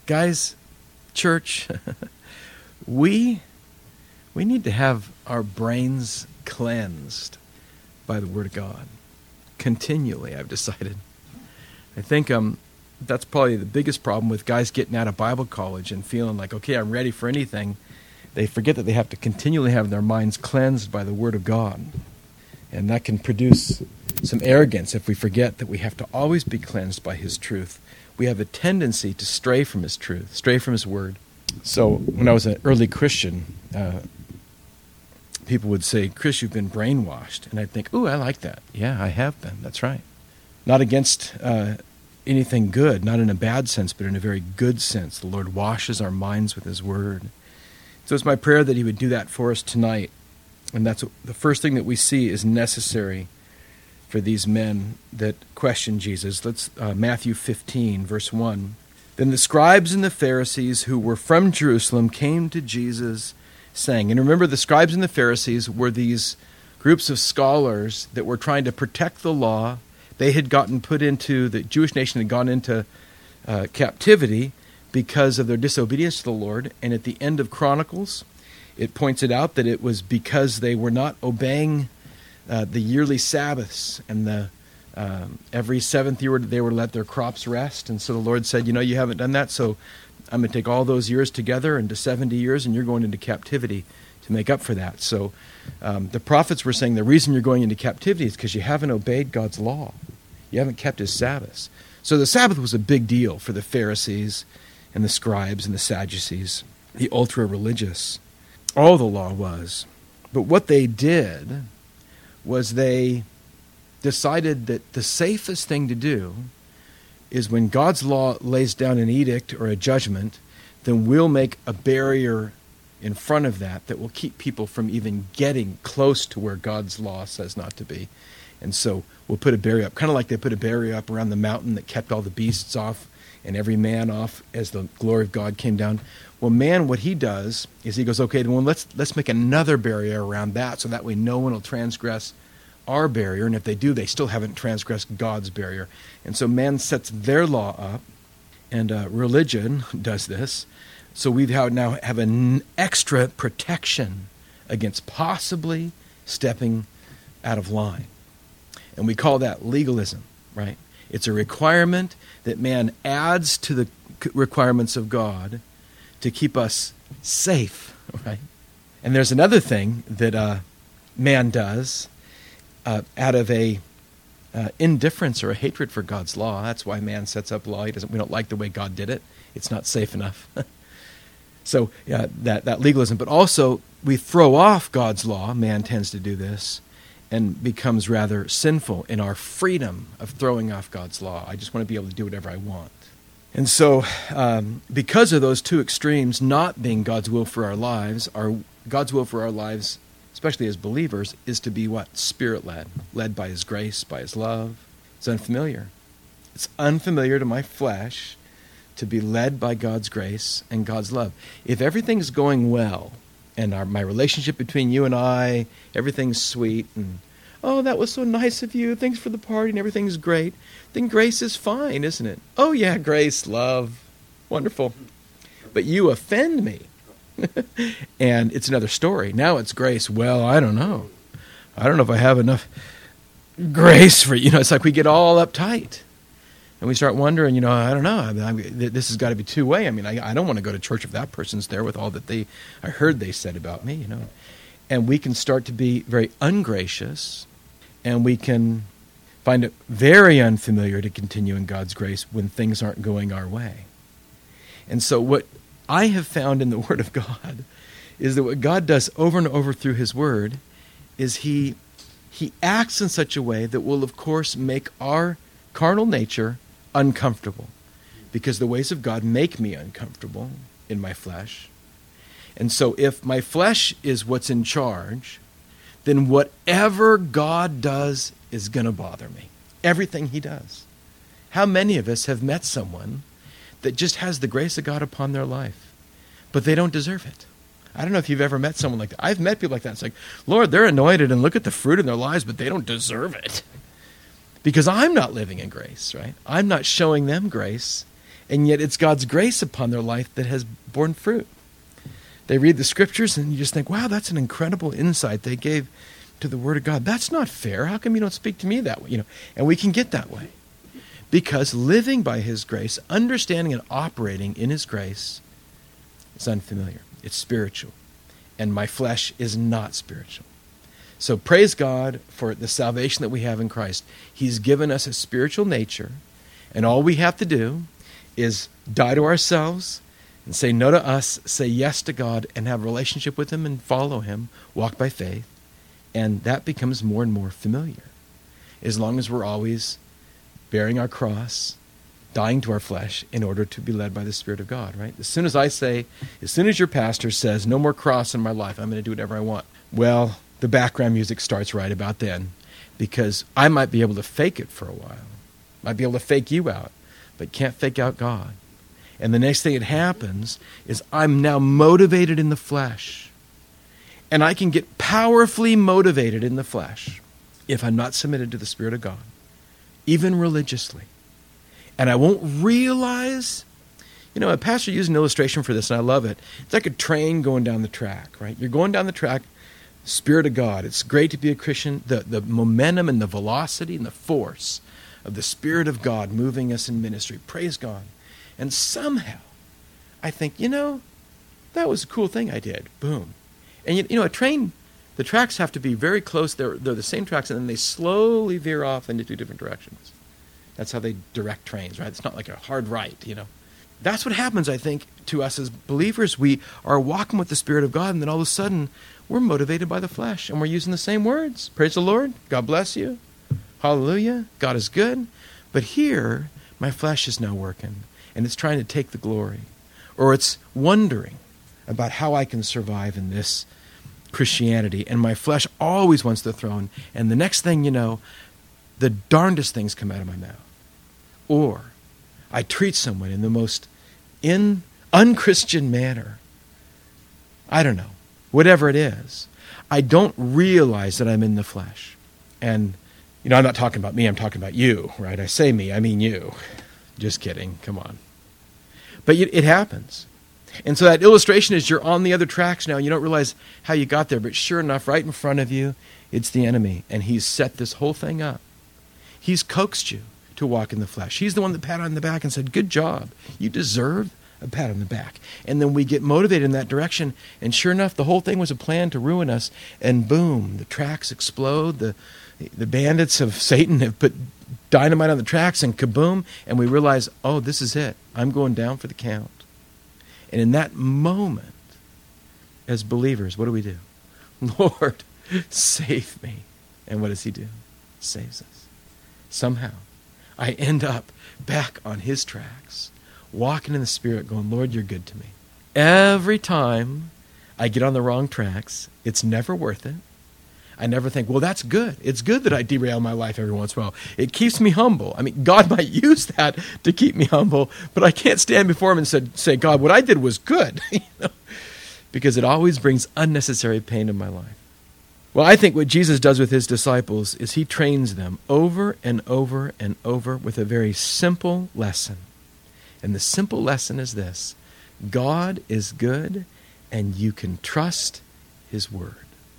Guys, church, we need to have our brains cleansed by the Word of God continually, I've decided. I think that's probably the biggest problem with guys getting out of Bible college and feeling like, okay, I'm ready for anything. They forget that they have to continually have their minds cleansed by the Word of God. And that can produce some arrogance if we forget that we have to always be cleansed by His truth. We have a tendency to stray from His truth, stray from His Word. So when I was an early Christian, people would say, Chris, you've been brainwashed. And I'd think, ooh, I like that. Yeah, I have been. That's right. Not against anything good, not in a bad sense, but in a very good sense. The Lord washes our minds with His Word. So it's my prayer that He would do that for us tonight. And that's the first thing that we see is necessary for these men that question Jesus. Let's Matthew 15, verse 1. Then the scribes and the Pharisees who were from Jerusalem came to Jesus, saying, and remember, the scribes and the Pharisees were these groups of scholars that were trying to protect the law. They had the Jewish nation had gone into captivity because of their disobedience to the Lord. And at the end of Chronicles, it points it out that it was because they were not obeying the yearly Sabbaths, and every seventh year they were to let their crops rest. And so the Lord said, you haven't done that, so I'm going to take all those years together into 70 years, and you're going into captivity to make up for that. So the prophets were saying the reason you're going into captivity is because you haven't obeyed God's law. You haven't kept His Sabbaths. So the Sabbath was a big deal for the Pharisees and the scribes and the Sadducees, the ultra-religious. All the law was. But what they did was they decided that the safest thing to do is when God's law lays down an edict or a judgment, then we'll make a barrier in front of that will keep people from even getting close to where God's law says not to be. And so we'll put a barrier up, kind of like they put a barrier up around the mountain that kept all the beasts off and every man off as the glory of God came down. Well, man, what he does is he goes, okay, well, let's make another barrier around that so that way no one will transgress our barrier. And if they do, they still haven't transgressed God's barrier. And so man sets their law up, and religion does this. So we now have an extra protection against possibly stepping out of line. And we call that legalism, right? It's a requirement that man adds to the requirements of God to keep us safe, right? And there's another thing that man does out of a indifference or a hatred for God's law. That's why man sets up law. We don't like the way God did it. It's not safe enough. So that legalism. But also, we throw off God's law. Man tends to do this and becomes rather sinful in our freedom of throwing off God's law. I just want to be able to do whatever I want. And so, because of those two extremes not being God's will for our lives, God's will for our lives, especially as believers, is to be what? Spirit-led, led by His grace, by His love. It's unfamiliar. It's unfamiliar to my flesh to be led by God's grace and God's love. If everything's going well, and my relationship between you and I, everything's sweet, and oh, that was so nice of you, thanks for the party, and everything's great, then grace is fine, isn't it? Oh yeah, grace, love, wonderful. But you offend me. And it's another story. Now it's grace. Well, I don't know. I don't know if I have enough grace for you. It's like we get all uptight. And we start wondering, I don't know. This has got to be two-way. I don't want to go to church if that person's there with all that I heard they said about me, And we can start to be very ungracious, and we can find it very unfamiliar to continue in God's grace when things aren't going our way. And so what I have found in the Word of God is that what God does over and over through His Word is He acts in such a way that will, of course, make our carnal nature uncomfortable, because the ways of God make me uncomfortable in my flesh. And so if my flesh is what's in charge, then whatever God does is going to bother me. Everything He does. How many of us have met someone that just has the grace of God upon their life, but they don't deserve it? I don't know if you've ever met someone like that. I've met people like that. It's like, Lord, they're anointed and look at the fruit in their lives, but they don't deserve it. Because I'm not living in grace, right? I'm not showing them grace, And yet it's God's grace upon their life that has borne fruit. They read the scriptures and you just think, wow, that's an incredible insight they gave to the Word of God. That's not fair. How come you don't speak to me that way? And we can get that way. Because living by His grace, understanding and operating in His grace, is unfamiliar. It's spiritual. And my flesh is not spiritual. So praise God for the salvation that we have in Christ. He's given us a spiritual nature, and all we have to do is die to ourselves and say no to us, say yes to God, and have a relationship with Him and follow Him, walk by faith, and that becomes more and more familiar. As long as we're always bearing our cross, dying to our flesh in order to be led by the Spirit of God, right? As soon as your pastor says, no more cross in my life, I'm going to do whatever I want. Well, the background music starts right about then, because I might be able to fake it for a while. Might be able to fake you out, but can't fake out God. And the next thing that happens is I'm now motivated in the flesh. And I can get powerfully motivated in the flesh if I'm not submitted to the Spirit of God, even religiously. And I won't realize, a pastor used an illustration for this, and I love it. It's like a train going down the track, right? You're going down the track, Spirit of God. It's great to be a Christian. The momentum and the velocity and the force of the Spirit of God moving us in ministry. Praise God. And somehow, I think, that was a cool thing I did. Boom. And, a train, the tracks have to be very close. They're the same tracks, and then they slowly veer off into two different directions. That's how they direct trains, right? It's not like a hard right, That's what happens, I think, to us as believers. We are walking with the Spirit of God, and then all of a sudden, we're motivated by the flesh, and we're using the same words. Praise the Lord. God bless you. Hallelujah. God is good. But here, my flesh is now working, and it's trying to take the glory. Or it's wondering about how I can survive in this Christianity, and my flesh always wants the throne, and the next thing you know, the darndest things come out of my mouth. Or I treat someone in the most unchristian manner. I don't know. Whatever it is. I don't realize that I'm in the flesh. And, I'm not talking about me, I'm talking about you, right? I say me, I mean you. Just kidding. Come on. But it happens. And so that illustration is you're on the other tracks now. You don't realize how you got there. But sure enough, right in front of you, it's the enemy. And he's set this whole thing up. He's coaxed you to walk in the flesh. He's the one that patted on the back and said, good job. You deserve a pat on the back. And then we get motivated in that direction. And sure enough, the whole thing was a plan to ruin us. And boom, the tracks explode. The bandits of Satan have put dynamite on the tracks, and kaboom. And we realize, oh, this is it. I'm going down for the count. And in that moment, as believers, what do? Lord, save me. And what does He do? Saves us. Somehow, I end up back on His tracks, walking in the Spirit, going, Lord, you're good to me. Every time I get on the wrong tracks, it's never worth it. I never think, well, that's good. It's good that I derail my life every once in a while. It keeps me humble. I mean, God might use that to keep me humble, but I can't stand before Him and say, God, what I did was good. Because it always brings unnecessary pain in my life. Well, I think what Jesus does with His disciples is He trains them over and over and over with a very simple lesson. And the simple lesson is this: God is good, and you can trust His word.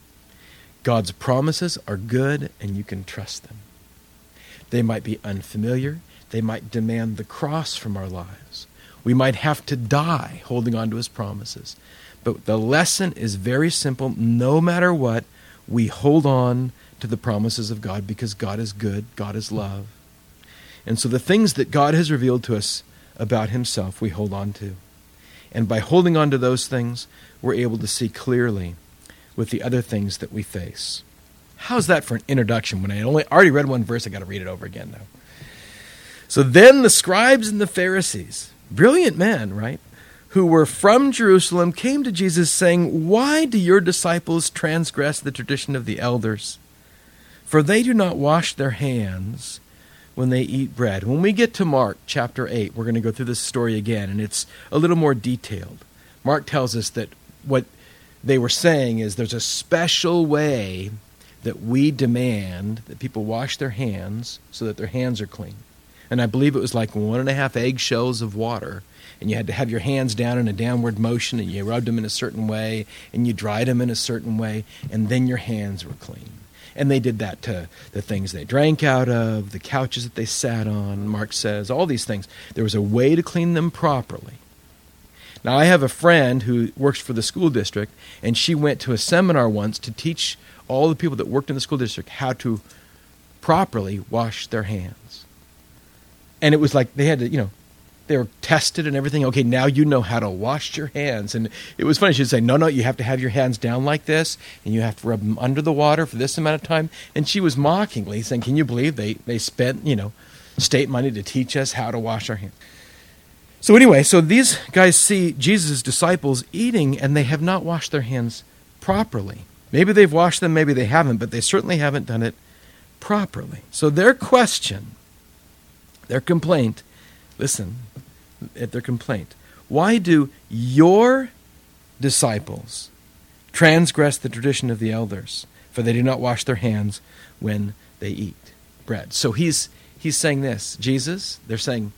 God's promises are good, and you can trust them. They might be unfamiliar. They might demand the cross from our lives. We might have to die holding on to His promises. But the lesson is very simple. No matter what, we hold on to the promises of God because God is good, God is love. And so the things that God has revealed to us about Himself, we hold on to. And by holding on to those things, we're able to see clearly with the other things that we face. How's that for an introduction? When I already read one verse, I got to read it over again now. So then the scribes and the Pharisees, brilliant men, right, who were from Jerusalem, came to Jesus saying, why do your disciples transgress the tradition of the elders? For they do not wash their hands when they eat bread. When we get to Mark chapter 8, we're going to go through this story again, and it's a little more detailed. Mark tells us that what they were saying is there's a special way that we demand that people wash their hands so that their hands are clean. And I believe it was like 1.5 eggshells of water. And you had to have your hands down in a downward motion, and you rubbed them in a certain way, and you dried them in a certain way, and then your hands were clean. And they did that to the things they drank out of, the couches that they sat on, Mark says, all these things. There was a way to clean them properly. Now, I have a friend who works for the school district, and she went to a seminar once to teach all the people that worked in the school district how to properly wash their hands. And it was like they had to, they were tested and everything. Okay, now you know how to wash your hands. And it was funny. She'd say, no, you have to have your hands down like this, and you have to rub them under the water for this amount of time. And she was mockingly saying, can you believe they spent, state money to teach us how to wash our hands? So anyway, so these guys see Jesus' disciples eating, and they have not washed their hands properly. Maybe they've washed them, maybe they haven't, but they certainly haven't done it properly. So their question, their complaint, listen, at their complaint, why do your disciples transgress the tradition of the elders? For they do not wash their hands when they eat bread. So he's saying this, Jesus, they're saying,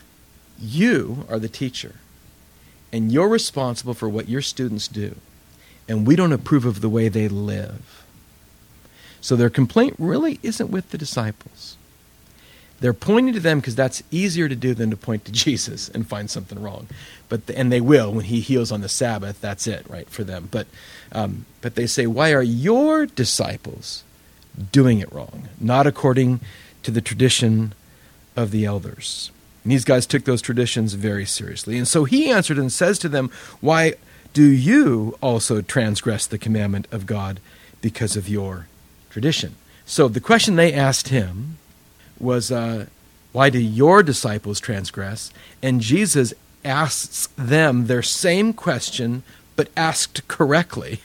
you are the teacher, and you're responsible for what your students do, and we don't approve of the way they live. So their complaint really isn't with the disciples. They're pointing to them because that's easier to do than to point to Jesus and find something wrong. And they will when he heals on the Sabbath. That's it, right, for them. But they say, why are your disciples doing it wrong? Not according to the tradition of the elders. And these guys took those traditions very seriously. And so he answered and says to them, why do you also transgress the commandment of God because of your tradition? So the question they asked him was, why do your disciples transgress? And Jesus asks them their same question, but asked correctly.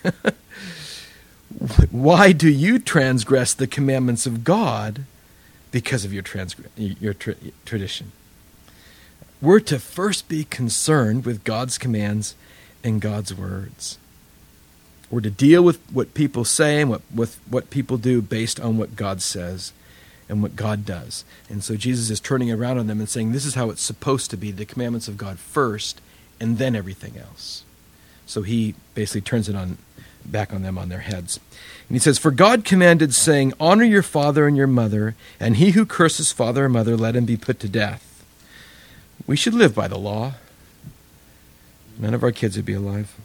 Why do you transgress the commandments of God because of your tradition? We're to first be concerned with God's commands and God's words. We're to deal with what people say and with what people do based on what God says and what God does. And so Jesus is turning around on them and saying, this is how it's supposed to be, the commandments of God first, and then everything else. So he basically turns it back on them on their heads. And he says, for God commanded, saying, honor your father and your mother, and he who curses father or mother, let him be put to death. We should live by the law. None of our kids would be alive.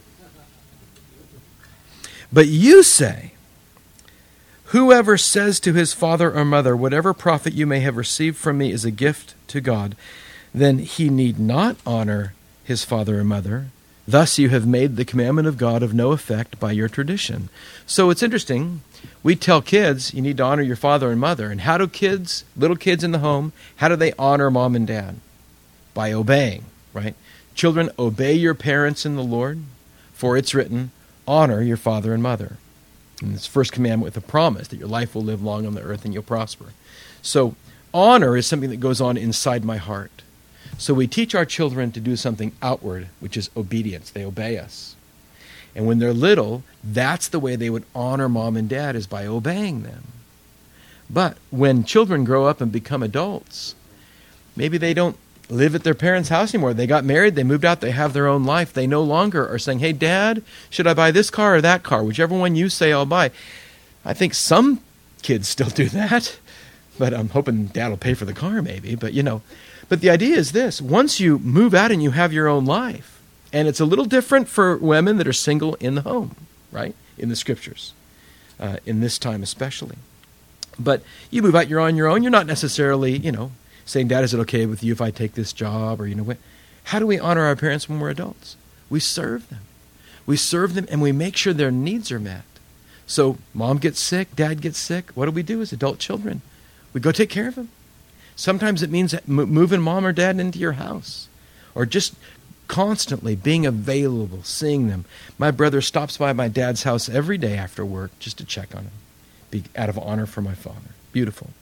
But you say, whoever says to his father or mother, whatever profit you may have received from me is a gift to God, then he need not honor his father or mother. Thus you have made the commandment of God of no effect by your tradition. So it's interesting. We tell kids, you need to honor your father and mother. And how do kids, little kids in the home, how do they honor mom and dad? By obeying, right? Children, obey your parents in the Lord, for it's written, honor your father and mother. And it's first commandment with a promise that your life will live long on the earth and you'll prosper. So honor is something that goes on inside my heart. So we teach our children to do something outward, which is obedience. They obey us. And when they're little, that's the way they would honor mom and dad, is by obeying them. But when children grow up and become adults, maybe they don't live at their parents' house anymore. They got married, they moved out, they have their own life. They no longer are saying, hey, Dad, should I buy this car or that car? Whichever one you say, I'll buy. I think some kids still do that, but I'm hoping Dad will pay for the car maybe. But, but the idea is this. Once you move out and you have your own life, and it's a little different for women that are single in the home, right, in the Scriptures, in this time especially. But you move out, you're on your own. You're not necessarily, saying, Dad, is it okay with you if I take this job? Or, how do we honor our parents when we're adults? We serve them. We serve them and we make sure their needs are met. So mom gets sick, dad gets sick. What do we do as adult children? We go take care of them. Sometimes it means moving mom or dad into your house, or just constantly being available, seeing them. My brother stops by my dad's house every day after work just to check on him, out of honor for my father. Beautiful.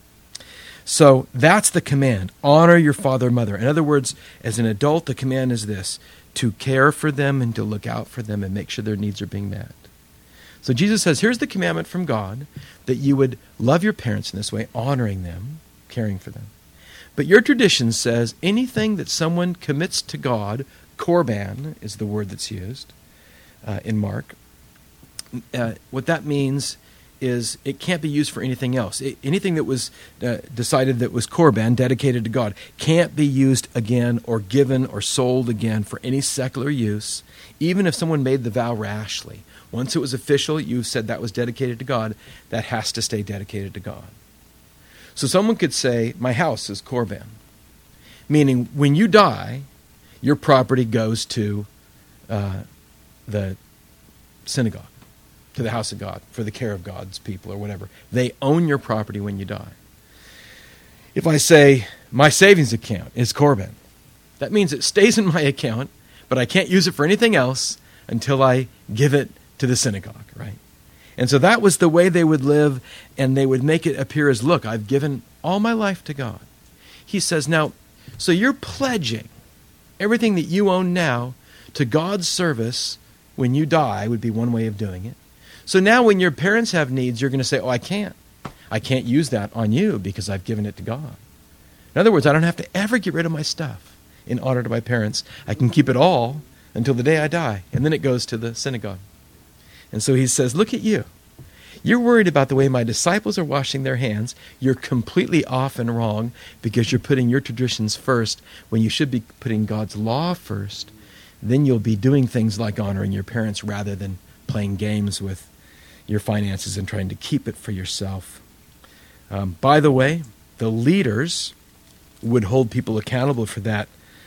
So that's the command. Honor your father and mother. In other words, as an adult, the command is this: to care for them and to look out for them and make sure their needs are being met. So Jesus says, here's the commandment from God, that you would love your parents in this way, honoring them, caring for them. But your tradition says anything that someone commits to God, korban is the word that's used in Mark. What that means is it can't be used for anything else. Anything that was decided that was korban, dedicated to God, can't be used again or given or sold again for any secular use, even if someone made the vow rashly. Once it was official, you said that was dedicated to God, that has to stay dedicated to God. So someone could say, my house is korban, meaning when you die, your property goes to the synagogue, to the house of God, for the care of God's people or whatever. They own your property when you die. If I say, my savings account is korban, that means it stays in my account, but I can't use it for anything else until I give it to the synagogue, right? And so that was the way they would live, and they would make it appear as, look, I've given all my life to God. He says, now, so you're pledging everything that you own now to God's service when you die would be one way of doing it. So now when your parents have needs, you're going to say, oh, I can't use that on you because I've given it to God. In other words, I don't have to ever get rid of my stuff in honor to my parents. I can keep it all until the day I die, and then it goes to the synagogue. And so he says, look at you. You're worried about the way my disciples are washing their hands. You're completely off and wrong because you're putting your traditions first when you should be putting God's law first. Then you'll be doing things like honoring your parents rather than playing games with your finances and trying to keep it for yourself. By the way, the leaders would hold people accountable for that,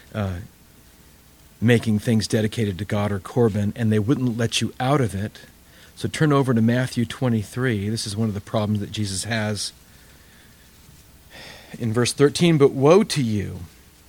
making things dedicated to God or korban, and they wouldn't let you out of it. So turn over to Matthew 23. This is one of the problems that Jesus has. In verse 13, but woe to you.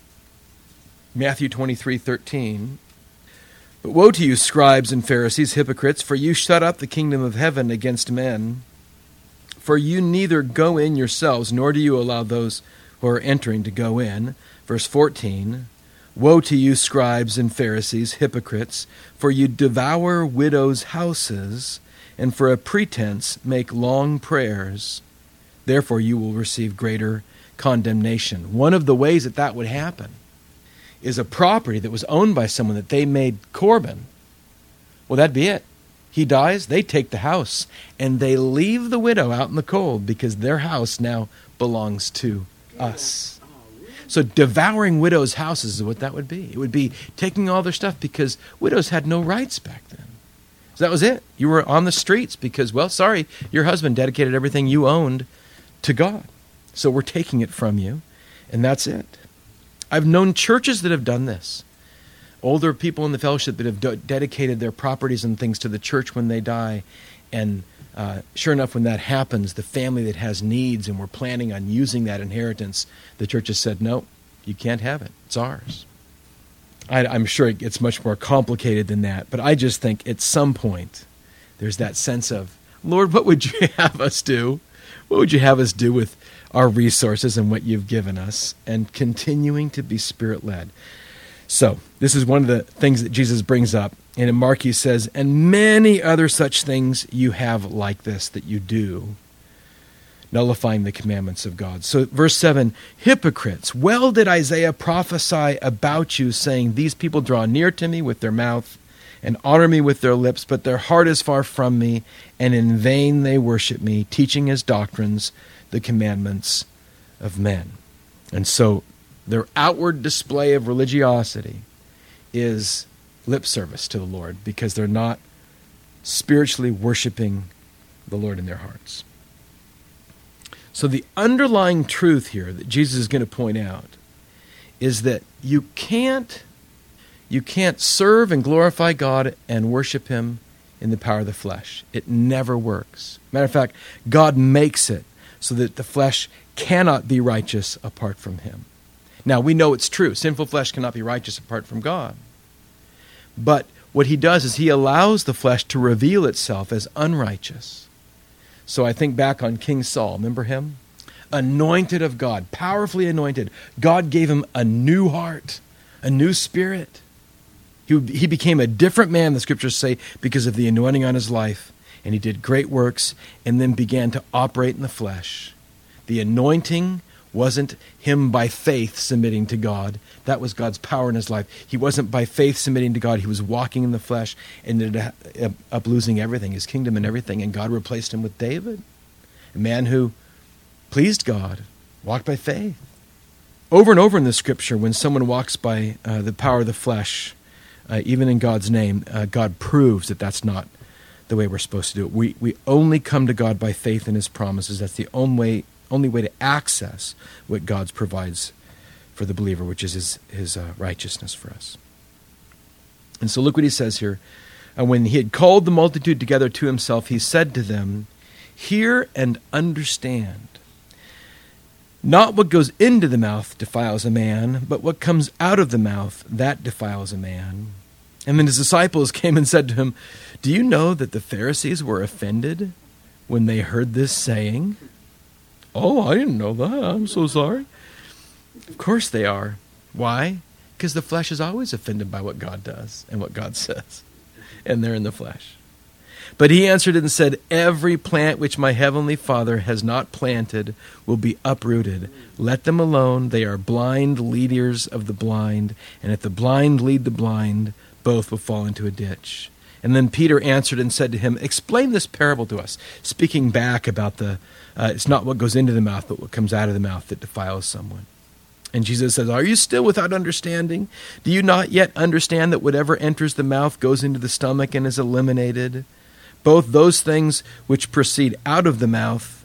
Matthew 23:13. But woe to you, scribes and Pharisees, hypocrites, for you shut up the kingdom of heaven against men. For you neither go in yourselves, nor do you allow those who are entering to go in. Verse 14. Woe to you, scribes and Pharisees, hypocrites, for you devour widows' houses, and for a pretense make long prayers. Therefore you will receive greater condemnation. One of the ways that that would happen is a property that was owned by someone that they made korban. Well, that'd be it. He dies, they take the house, and they leave the widow out in the cold because their house now belongs to us. So devouring widows' houses is what that would be. It would be taking all their stuff because widows had no rights back then. So that was it. You were on the streets because, well, sorry, your husband dedicated everything you owned to God. So we're taking it from you, and that's it. I've known churches that have done this. Older people in the fellowship that have dedicated their properties and things to the church when they die, and sure enough, when that happens, the family that has needs and we're planning on using that inheritance, the church has said, no, you can't have it. It's ours. I'm sure it gets much more complicated than that, but I just think at some point there's that sense of, Lord, what would you have us do? What would you have us do with our resources and what you've given us? And continuing to be Spirit-led. So this is one of the things that Jesus brings up. And in Mark he says, and many other such things you have like this that you do, nullifying the commandments of God. So verse 7, hypocrites, well did Isaiah prophesy about you, saying, these people draw near to me with their mouth and honor me with their lips, but their heart is far from me, and in vain they worship me, teaching as doctrines the commandments of men. And so their outward display of religiosity is lip service to the Lord because they're not spiritually worshiping the Lord in their hearts. So the underlying truth here that Jesus is going to point out is that you can't serve and glorify God and worship Him in the power of the flesh. It never works. Matter of fact, God makes it so that the flesh cannot be righteous apart from Him. Now, we know it's true. Sinful flesh cannot be righteous apart from God. But what He does is He allows the flesh to reveal itself as unrighteous. So I think back on King Saul. Remember him? Anointed of God, powerfully anointed. God gave him a new heart, a new spirit. He became a different man, the Scriptures say, because of the anointing on his life. And he did great works and then began to operate in the flesh. The anointing wasn't him by faith submitting to God. That was God's power in his life. He wasn't by faith submitting to God. He was walking in the flesh and ended up losing everything, his kingdom and everything. And God replaced him with David, a man who pleased God, walked by faith. Over and over in the scripture, when someone walks by the power of the flesh, even in God's name, God proves that that's not the way we're supposed to do it. We only come to God by faith in his promises. That's the only way to access what God provides for the believer, which is his righteousness for us. And so look what he says here. When he had called the multitude together to himself, he said to them, "Hear and understand. Not what goes into the mouth defiles a man, but what comes out of the mouth, that defiles a man." And then his disciples came and said to him, "Do you know that the Pharisees were offended when they heard this saying?" "Oh, I didn't know that. I'm so sorry." Of course they are. Why? Because the flesh is always offended by what God does and what God says. And they're in the flesh. But he answered and said, "Every plant which my heavenly Father has not planted will be uprooted. Let them alone. They are blind leaders of the blind. And if the blind lead the blind, both will fall into a ditch." And then Peter answered and said to him, "Explain this parable to us," speaking back about it's not what goes into the mouth, but what comes out of the mouth that defiles someone. And Jesus says, "Are you still without understanding? Do you not yet understand that whatever enters the mouth goes into the stomach and is eliminated? Both those things which proceed out of the mouth,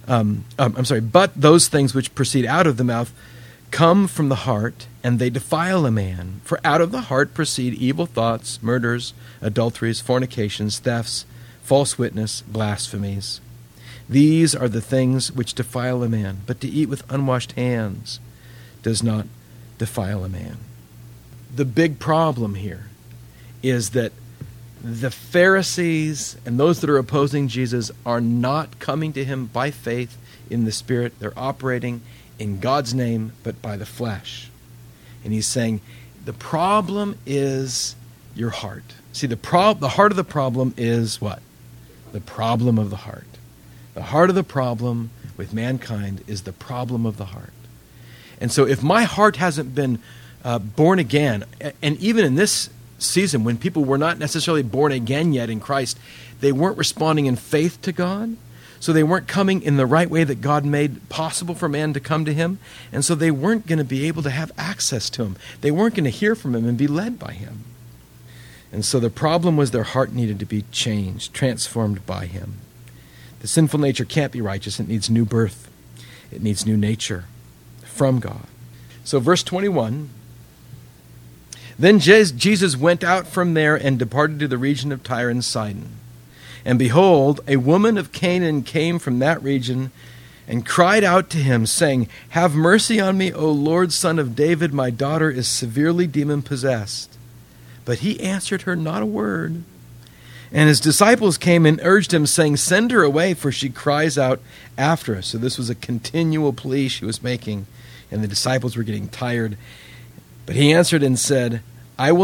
but those things which proceed out of the mouth come from the heart, and they defile a man. For out of the heart proceed evil thoughts, murders, adulteries, fornications, thefts, false witness, blasphemies. These are the things which defile a man, but to eat with unwashed hands does not defile a man." The big problem here is that the Pharisees and those that are opposing Jesus are not coming to him by faith in the Spirit. They're operating in God's name, but by the flesh. And he's saying, the problem is your heart. See, the heart of the problem is what? The problem of the heart. The heart of the problem with mankind is the problem of the heart. And so if my heart hasn't been born again, and even in this season when people were not necessarily born again yet in Christ, they weren't responding in faith to God, so they weren't coming in the right way that God made possible for man to come to him, and so they weren't going to be able to have access to him. They weren't going to hear from him and be led by him. And so the problem was their heart needed to be changed, transformed by him. The sinful nature can't be righteous. It needs new birth. It needs new nature from God. So verse 21, "Then Jesus went out from there and departed to the region of Tyre and Sidon. And behold, a woman of Canaan came from that region and cried out to him, saying, 'Have mercy on me, O Lord, Son of David. My daughter is severely demon-possessed.' But he answered her not a word. And his disciples came and urged him, saying, 'Send her away, for she cries out after us.'" So this was a continual plea she was making, and the disciples were getting tired. But he answered and said, I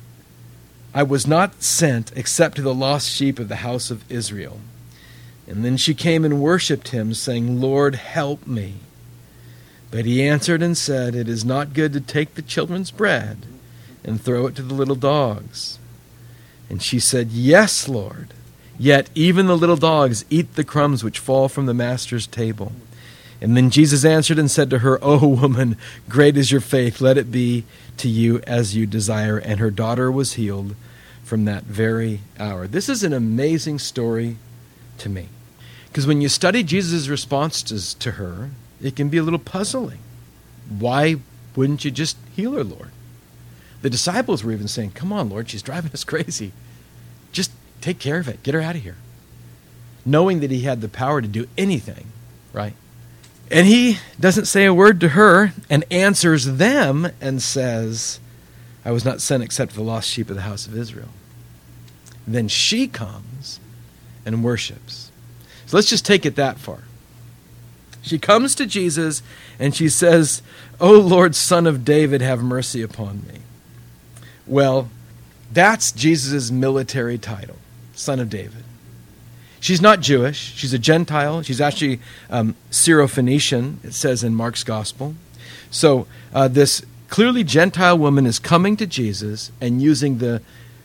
was not sent except to the lost sheep of the house of Israel." And then she came and worshipped him, saying, "Lord, help me." But he answered and said, "It is not good to take the children's bread and throw it to the little dogs." And she said, "Yes, Lord, yet even the little dogs eat the crumbs which fall from the master's table." And then Jesus answered and said to her, "O woman, great is your faith. Let it be to you as you desire." And her daughter was healed from that very hour. This is an amazing story to me. Because when you study Jesus' responses to her, it can be a little puzzling. Why wouldn't you just heal her, Lord? The disciples were even saying, "Come on, Lord, she's driving us crazy. Just take care of it. Get her out of here." Knowing that he had the power to do anything, right? And he doesn't say a word to her and answers them and says, "I was not sent except to the lost sheep of the house of Israel." Then she comes and worships. So let's just take it that far. She comes to Jesus and she says, "O Lord, Son of David, have mercy upon me." Well, that's Jesus' military title, Son of David. She's not Jewish. She's a Gentile. She's actually Syrophoenician, it says in Mark's gospel. So this clearly Gentile woman is coming to Jesus and using the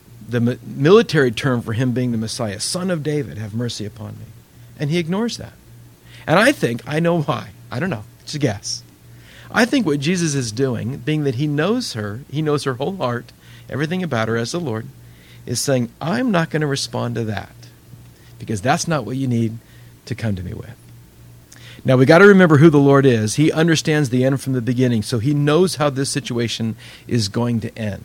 military term for him being the Messiah. Son of David, have mercy upon me. And he ignores that. And I know why. I don't know. It's a guess. I think what Jesus is doing, being that he knows her whole heart, everything about her as the Lord, is saying, I'm not going to respond to that because that's not what you need to come to me with. Now, we got to remember who the Lord is. He understands the end from the beginning, so he knows how this situation is going to end.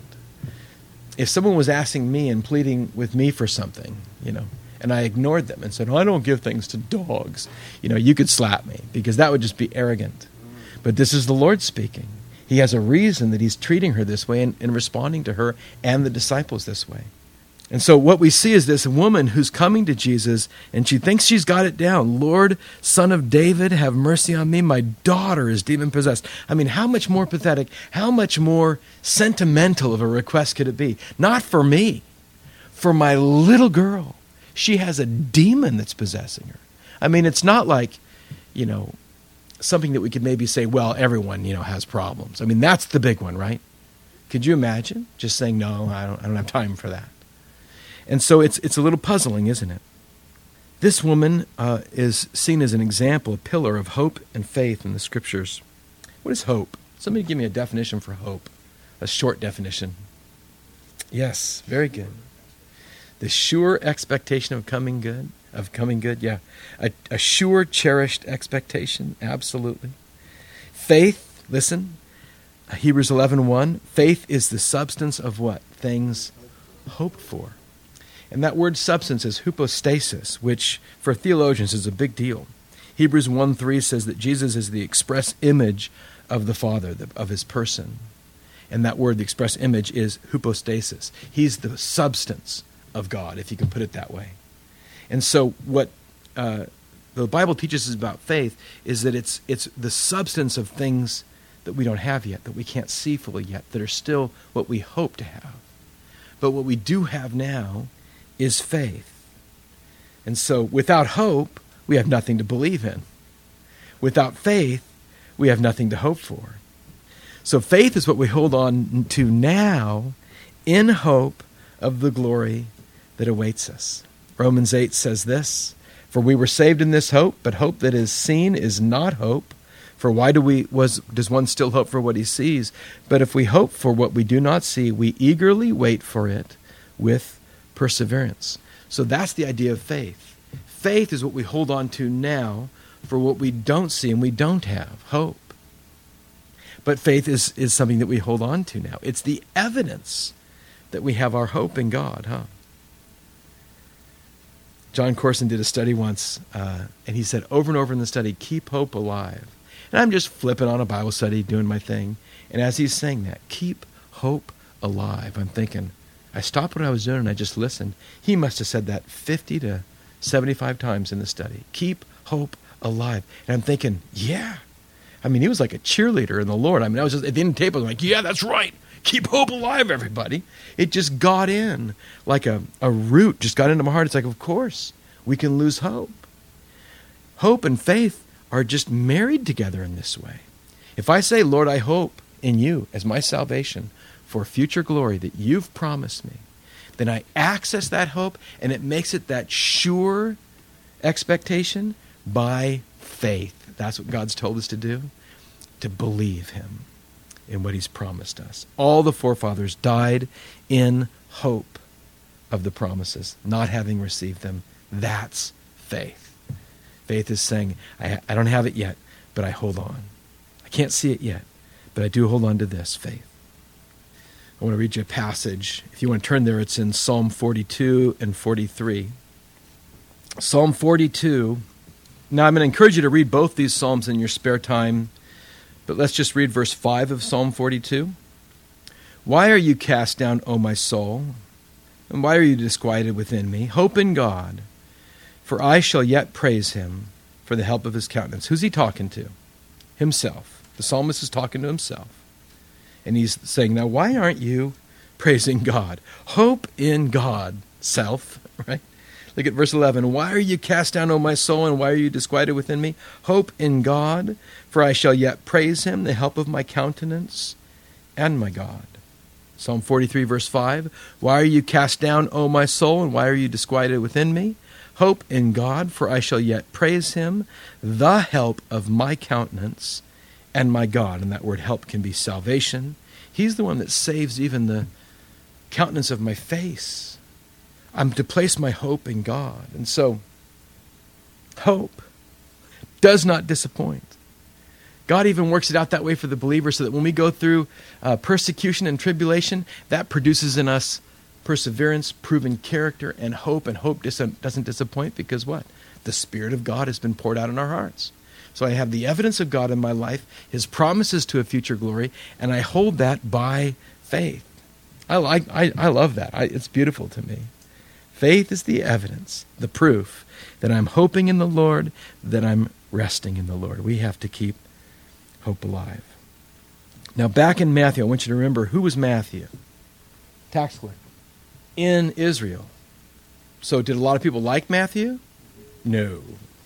If someone was asking me and pleading with me for something, and I ignored them and said, I don't give things to dogs, you could slap me because that would just be arrogant. But this is the Lord speaking. He has a reason that he's treating her this way and responding to her and the disciples this way. And so what we see is this woman who's coming to Jesus, and she thinks she's got it down. Lord, Son of David, have mercy on me. My daughter is demon-possessed. I mean, how much more pathetic, how much more sentimental of a request could it be? Not for me, for my little girl. She has a demon that's possessing her. I mean, it's not like, something that we could maybe say, well, everyone, has problems. I mean, that's the big one, right? Could you imagine just saying, no, I don't have time for that? And so it's a little puzzling, isn't it? This woman is seen as an example, a pillar of hope and faith in the Scriptures. What is hope? Somebody give me a definition for hope, a short definition. Yes, very good. The sure expectation of coming good, yeah. A sure, cherished expectation, absolutely. Faith, listen, Hebrews 11:1, faith is the substance of what? Things hoped for. And that word substance is hypostasis, which for theologians is a big deal. Hebrews 1:3 says that Jesus is the express image of the Father, of his person. And that word, the express image, is hypostasis. He's the substance of God, if you can put it that way. And so what the Bible teaches us about faith is that it's the substance of things that we don't have yet, that we can't see fully yet, that are still what we hope to have. But what we do have now is faith. And so without hope, we have nothing to believe in. Without faith, we have nothing to hope for. So faith is what we hold on to now in hope of the glory that awaits us. Romans 8 says this, for we were saved in this hope, but hope that is seen is not hope. For why does one still hope for what he sees? But if we hope for what we do not see, we eagerly wait for it with perseverance. So that's the idea of faith. Faith is what we hold on to now for what we don't see and we don't have, hope. But faith is something that we hold on to now. It's the evidence that we have our hope in God, John Corson did a study once, and he said over and over in the study, keep hope alive. And I'm just flipping on a Bible study, doing my thing. And as he's saying that, keep hope alive, I'm thinking, I stopped what I was doing and I just listened. He must have said that 50 to 75 times in the study. Keep hope alive. And I'm thinking, yeah. I mean, he was like a cheerleader in the Lord. I mean, I was just at the end of the table, I'm like, yeah, that's right. Keep hope alive, everybody. It just got in like a root, just got into my heart. It's like, of course, we can lose hope. Hope and faith are just married together in this way. If I say, Lord, I hope in you as my salvation for future glory that you've promised me, then I access that hope, and it makes it that sure expectation by faith. That's what God's told us to do, to believe him in what he's promised us. All the forefathers died in hope of the promises, not having received them. That's faith. Faith is saying, I don't have it yet, but I hold on. I can't see it yet, but I do hold on to this faith. I want to read you a passage. If you want to turn there, it's in Psalm 42 and 43. Psalm 42. Now, I'm going to encourage you to read both these Psalms in your spare time, but let's just read verse 5 of Psalm 42. Why are you cast down, O my soul? And why are you disquieted within me? Hope in God, for I shall yet praise him for the help of his countenance. Who's he talking to? Himself. The psalmist is talking to himself. And he's saying, now why aren't you praising God? Hope in God, self, right? Look at verse 11. Why are you cast down, O my soul, and why are you disquieted within me? Hope in God, for I shall yet praise him, the help of my countenance and my God. Psalm 43, verse 5. Why are you cast down, O my soul, and why are you disquieted within me? Hope in God, for I shall yet praise him, the help of my countenance and my God. And that word help can be salvation. He's the one that saves even the countenance of my face. I'm to place my hope in God. And so, hope does not disappoint. God even works it out that way for the believer so that when we go through persecution and tribulation, that produces in us perseverance, proven character, and hope. And hope doesn't disappoint because what? The Spirit of God has been poured out in our hearts. So I have the evidence of God in my life, his promises to a future glory, and I hold that by faith. I love that. It's beautiful to me. Faith is the evidence, the proof that I'm hoping in the Lord, that I'm resting in the Lord. We have to keep hope alive. Now back in Matthew, I want you to remember, who was Matthew? Tax collector. In Israel. So did a lot of people like Matthew? No.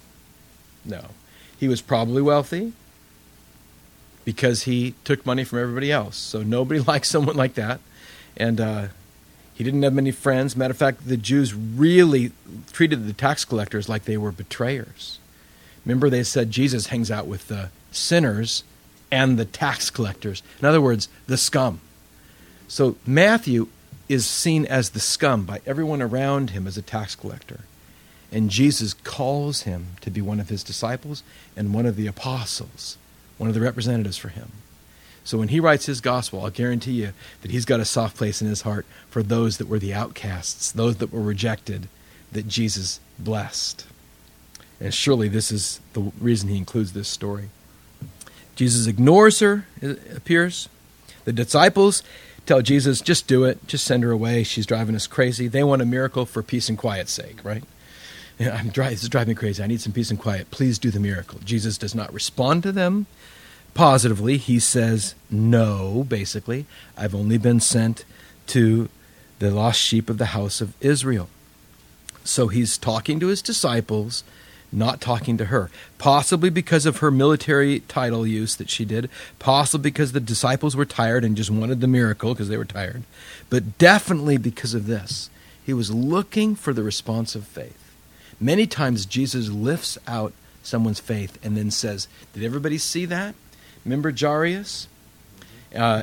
He was probably wealthy because he took money from everybody else. So nobody likes someone like that. And he didn't have many friends. Matter of fact, the Jews really treated the tax collectors like they were betrayers. Remember, they said Jesus hangs out with the sinners and the tax collectors. In other words, the scum. So Matthew is seen as the scum by everyone around him as a tax collector. And Jesus calls him to be one of his disciples and one of the apostles, one of the representatives for him. So when he writes his gospel, I'll guarantee you that he's got a soft place in his heart for those that were the outcasts, those that were rejected, that Jesus blessed. And surely this is the reason he includes this story. Jesus ignores her, it appears. The disciples tell Jesus, just do it, just send her away, she's driving us crazy. They want a miracle for peace and quiet's sake, right? This is driving me crazy, I need some peace and quiet, please do the miracle. Jesus does not respond to them positively. He says, no, basically, I've only been sent to the lost sheep of the house of Israel. So he's talking to his disciples, not talking to her. Possibly because of her military title use that she did. Possibly because the disciples were tired and just wanted the miracle because they were tired. But definitely because of this. He was looking for the response of faith. Many times Jesus lifts out someone's faith and then says, did everybody see that? Remember Jairus? Was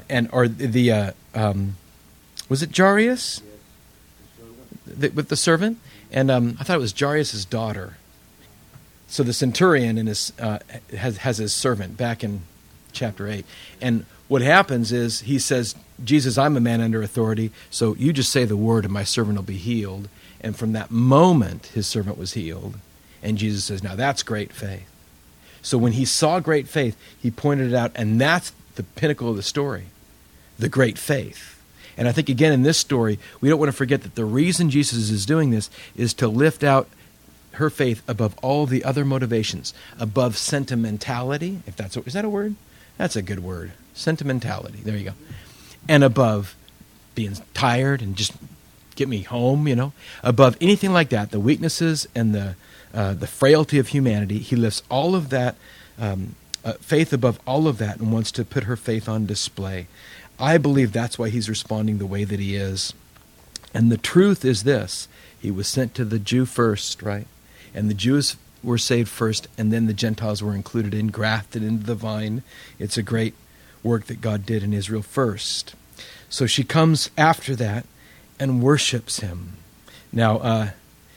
it Jairus? With the servant? And I thought it was Jairus' daughter. So the centurion has his servant back in chapter 8. And what happens is he says, Jesus, I'm a man under authority, so you just say the word and my servant will be healed. And from that moment, his servant was healed. And Jesus says, now that's great faith. So when he saw great faith, he pointed it out, and that's the pinnacle of the story, the great faith. And I think, again, in this story, we don't want to forget that the reason Jesus is doing this is to lift out her faith above all the other motivations, above sentimentality, is that a word? That's a good word. Sentimentality. There you go. And above being tired and just get me home, above anything like that, the weaknesses and the frailty of humanity, he lifts all of that, faith above all of that, and wants to put her faith on display. I believe that's why he's responding the way that he is. And the truth is this: he was sent to the Jew first, right? And the Jews were saved first, and then the Gentiles were included in, grafted into the vine. It's a great work that God did in Israel first. So she comes after that and worships him. Now,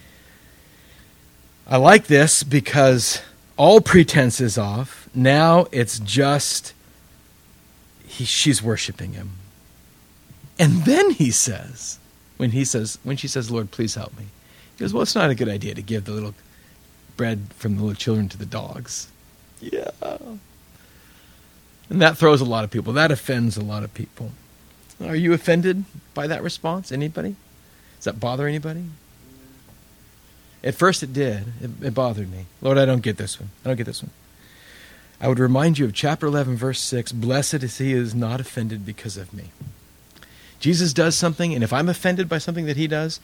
I like this because all pretense is off. Now it's just she's worshiping him. And then he says, when she says, Lord, please help me, he goes, well, it's not a good idea to give the little bread from the little children to the dogs. Yeah. And that throws a lot of people. That offends a lot of people. Are you offended by that response? Anybody? Does that bother anybody? At first it did. It bothered me. Lord, I don't get this one. I would remind you of chapter 11, verse 6. Blessed is he who is not offended because of me. Jesus does something, and if I'm offended by something that he does,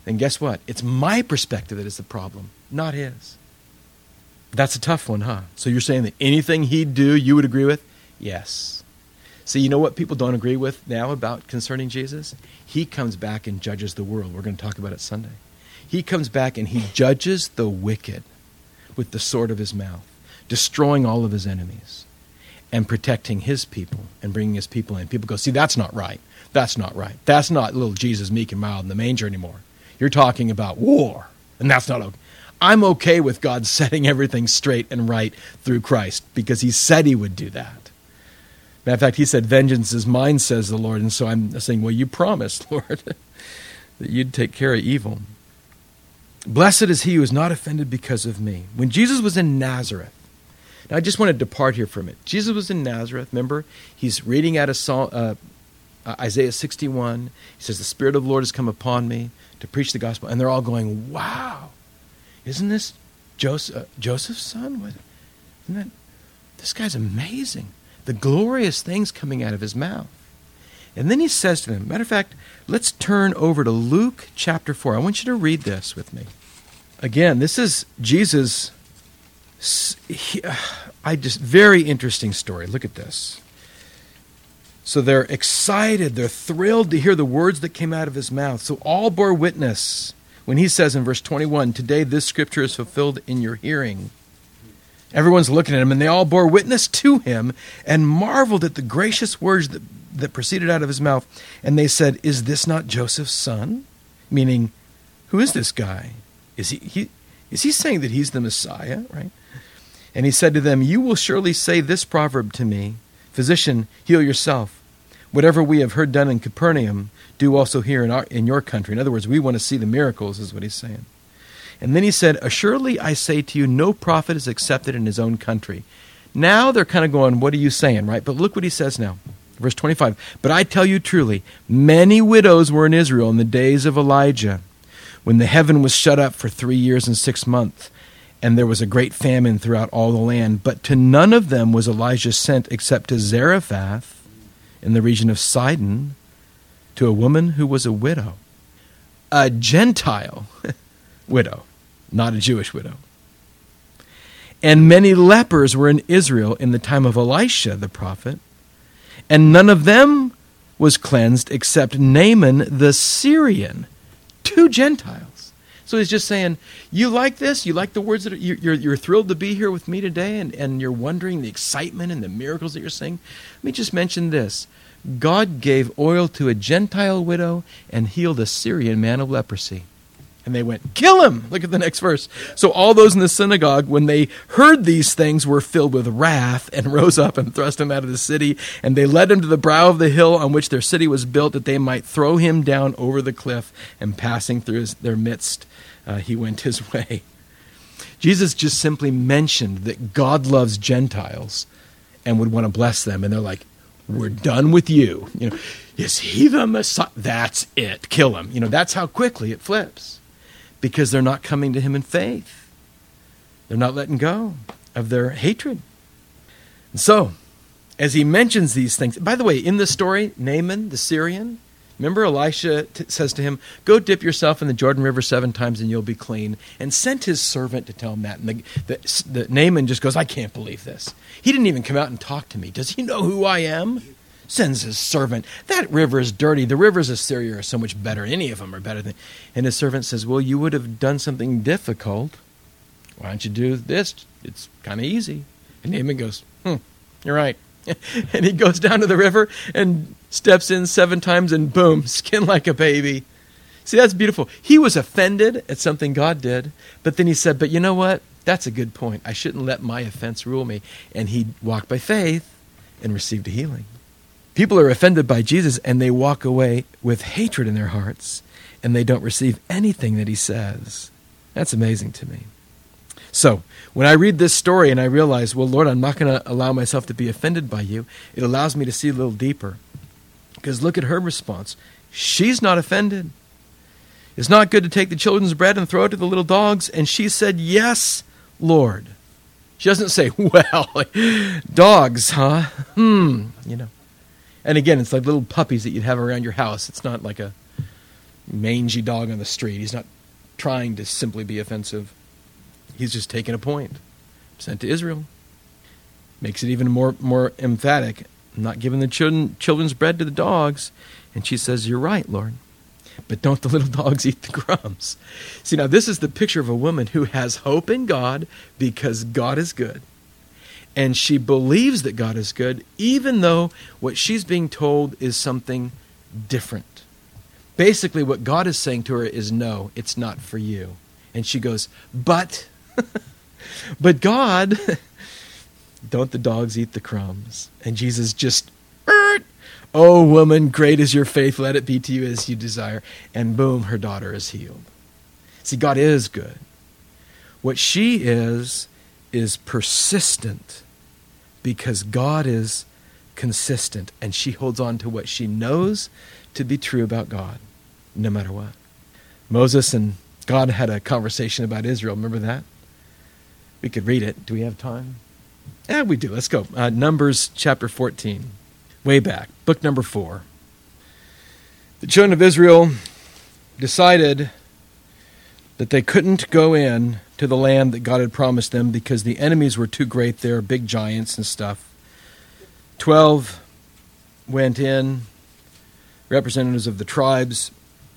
then guess what? It's my perspective that is the problem, not his. That's a tough one, huh? So you're saying that anything he'd do, you would agree with? Yes. See, you know what people don't agree with now about concerning Jesus? He comes back and judges the world. We're going to talk about it Sunday. He comes back and he judges the wicked with the sword of his mouth, destroying all of his enemies and protecting his people and bringing his people in. People go, see, that's not right. That's not right. That's not little Jesus meek and mild in the manger anymore. You're talking about war, and that's not okay. I'm okay with God setting everything straight and right through Christ because he said he would do that. Matter of fact, he said, vengeance is mine, says the Lord. And so I'm saying, well, you promised, Lord, that you'd take care of evil. Blessed is he who is not offended because of me. When Jesus was in Nazareth, now I just want to depart here from it. Jesus was in Nazareth, remember? He's reading out of Isaiah 61. He says, the Spirit of the Lord has come upon me to preach the gospel. And they're all going, wow, isn't this Joseph's son? This guy's amazing. The glorious things coming out of his mouth. And then he says to them, matter of fact, let's turn over to Luke chapter 4. I want you to read this with me. Again, this is Jesus' very interesting story. Look at this. So they're excited, they're thrilled to hear the words that came out of his mouth. So all bore witness when he says in verse 21, today this scripture is fulfilled in your hearing. Everyone's looking at him, and they all bore witness to him and marveled at the gracious words that proceeded out of his mouth. And they said, is this not Joseph's son? Meaning, who is this guy? Is he saying that he's the Messiah, right? And he said to them, you will surely say this proverb to me, physician, heal yourself. Whatever we have heard done in Capernaum, do also here in your country. In other words, we want to see the miracles, is what he's saying. And then he said, assuredly I say to you, no prophet is accepted in his own country. Now they're kind of going, what are you saying, right? But look what he says now. Verse 25, but I tell you truly, many widows were in Israel in the days of Elijah, when the heaven was shut up for 3 years and 6 months, and there was a great famine throughout all the land. But to none of them was Elijah sent except to Zarephath in the region of Sidon, to a woman who was a widow, a Gentile widow, not a Jewish widow. And many lepers were in Israel in the time of Elisha the prophet, and none of them was cleansed except Naaman the Syrian, 2 Gentiles. So he's just saying, you like this? You like the words that you're thrilled to be here with me today, and you're wondering the excitement and the miracles that you're seeing? Let me just mention this. God gave oil to a Gentile widow and healed a Syrian man of leprosy. And they went, kill him! Look at the next verse. So all those in the synagogue, when they heard these things, were filled with wrath and rose up and thrust him out of the city. And they led him to the brow of the hill on which their city was built, that they might throw him down over the cliff. And passing through their midst, he went his way. Jesus just simply mentioned that God loves Gentiles and would want to bless them. And they're like, we're done with you. Is he the Messiah? That's it. Kill him. That's how quickly it flips. Because they're not coming to him in faith. They're not letting go of their hatred. And so, as he mentions these things, by the way, in the story, Naaman the Syrian, remember Elisha says to him, go dip yourself in the Jordan River 7 times and you'll be clean. And sent his servant to tell him that. And the Naaman just goes, I can't believe this. He didn't even come out and talk to me. Does he know who I am? Sends his servant. That river is dirty. The rivers of Syria are so much better. Any of them are better than. And his servant says, well, you would have done something difficult. Why don't you do this? It's kind of easy. And Naaman goes, you're right. And he goes down to the river and steps in 7 times and boom, skin like a baby. See, that's beautiful. He was offended at something God did, but then he said, but you know what? That's a good point. I shouldn't let my offense rule me. And he walked by faith and received a healing. People are offended by Jesus and they walk away with hatred in their hearts and they don't receive anything that he says. That's amazing to me. So when I read this story and I realize, well, Lord, I'm not going to allow myself to be offended by you, it allows me to see a little deeper. Because look at her response. She's not offended. It's not good to take the children's bread and throw it to the little dogs. And she said, yes, Lord. She doesn't say, well, dogs, huh? And again, it's like little puppies that you'd have around your house. It's not like a mangy dog on the street. He's not trying to simply be offensive. He's just taking a point. Sent to Israel. Makes it even more emphatic. I'm not giving the children's bread to the dogs. And she says, you're right, Lord. But don't the little dogs eat the crumbs? See, now this is the picture of a woman who has hope in God because God is good. And she believes that God is good, even though what she's being told is something different. Basically, what God is saying to her is, no, it's not for you. And she goes, but God, don't the dogs eat the crumbs? And Jesus just, oh, woman, great is your faith. Let it be to you as you desire. And boom, her daughter is healed. See, God is good. What she is persistent because God is consistent. And she holds on to what she knows to be true about God, no matter what. Moses and God had a conversation about Israel. Remember that? We could read it. Do we have time? Yeah, we do. Let's go. Numbers chapter 14. Way back. Book number 4. The children of Israel decided that they couldn't go in to the land that God had promised them because the enemies were too great there, big giants and stuff. 12 went in, representatives of the tribes.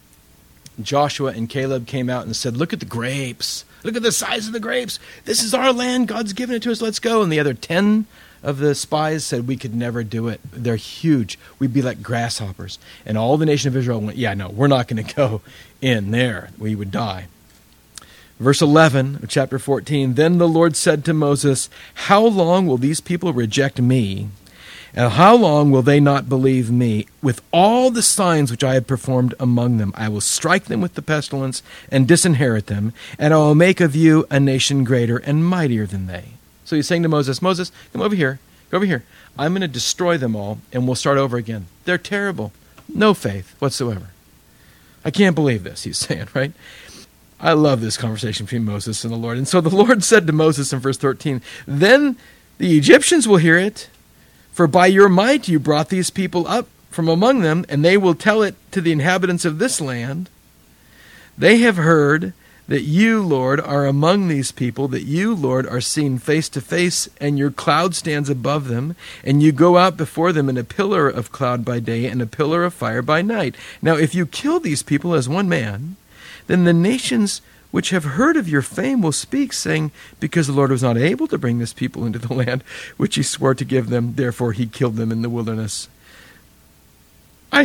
Joshua and Caleb came out and said, look at the grapes. Look at the size of the grapes. This is our land. God's given it to us. Let's go. And the other 10 of the spies said, we could never do it. They're huge. We'd be like grasshoppers. And all the nation of Israel went, yeah, no, we're not going to go in there. We would die. Verse 11 of chapter 14, then the Lord said to Moses, how long will these people reject me? And how long will they not believe me? With all the signs which I have performed among them, I will strike them with the pestilence and disinherit them, and I will make of you a nation greater and mightier than they. So he's saying to Moses, Moses, come over here. Go over here. I'm going to destroy them all, and we'll start over again. They're terrible. No faith whatsoever. I can't believe this, he's saying, right? I love this conversation between Moses and the Lord. And so the Lord said to Moses in verse 13, then the Egyptians will hear it, for by your might you brought these people up from among them, and they will tell it to the inhabitants of this land. They have heard that you, Lord, are among these people, that you, Lord, are seen face to face, and your cloud stands above them, and you go out before them in a pillar of cloud by day and a pillar of fire by night. Now, if you kill these people as one man, then the nations which have heard of your fame will speak, saying, because the Lord was not able to bring this people into the land which he swore to give them, therefore he killed them in the wilderness. I